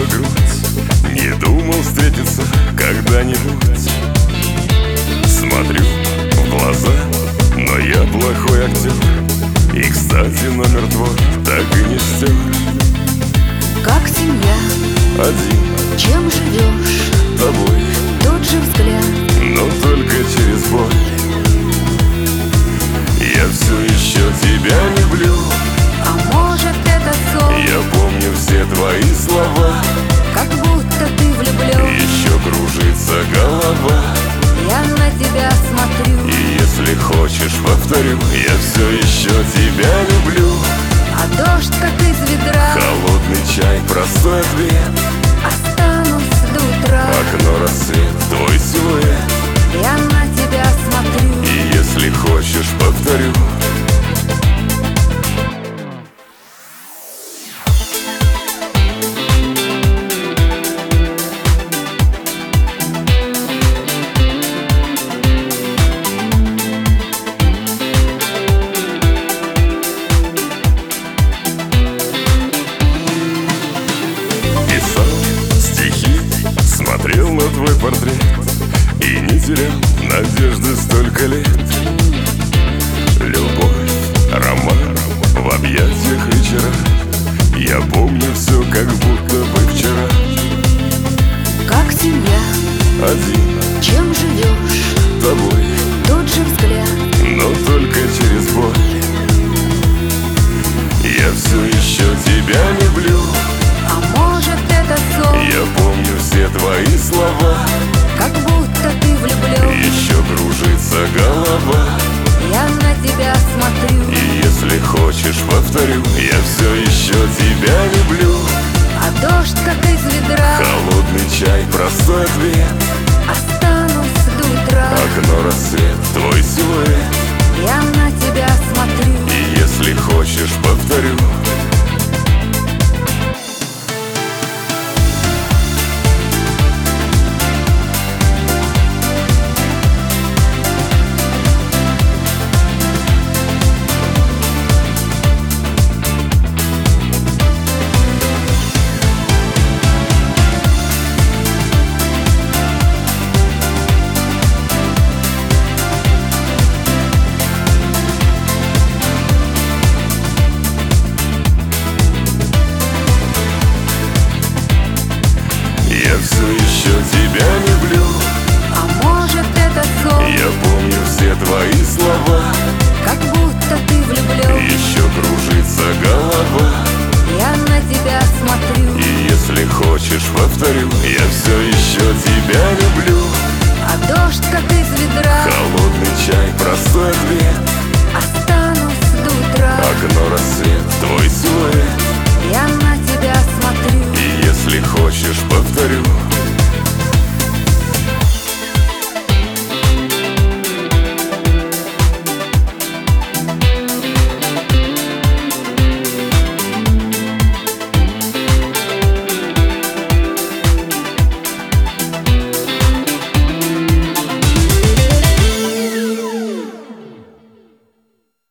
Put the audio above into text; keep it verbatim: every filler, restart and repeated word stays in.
бы грудь, не думал встретиться когда-нибудь. Смотрю в глаза, но я плохой актер, и, кстати, номер твой так и не стер. Как семья, один, чем живешь, тобой, тот же взгляд, но только через боль. Я все еще тебя люблю, а может это сон, я помню все твои слова, как будто ты влюблен. еще кружится голова. Я на тебя смотрю, И если хочешь, повторю, я все еще тебя люблю. а дождь как из ведра, Холодный чай, простой ответ, останусь до утра. окно, рассвет, твой силуэт. Я на тебя смотрю, И если хочешь, повторю. Писал стихи, смотрел на твой портрет и не терял надежды столько лет. Любовь, роман в объятиях вечера, я помню все, как будто бы вчера. как семья, Один, чем живешь, тобой, тот же взгляд, но только через боль. Я все еще тебя люблю, а может это сон, я помню все твои слова, как будто ты влюблен. еще кружится голова. Я на тебя смотрю, И если хочешь, повторю, я все еще тебя люблю. а дождь как из ведра, Холодный чай, простой ответ, останусь до утра. окно, рассвет,